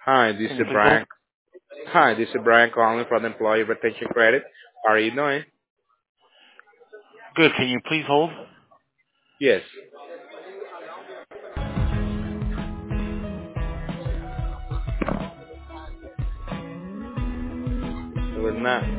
Hi, this Can you is please hold? Brian. Hi, this is Brian calling from Employee Retention Credit. How are you doing? Good. Can you please hold? Yes, it was not.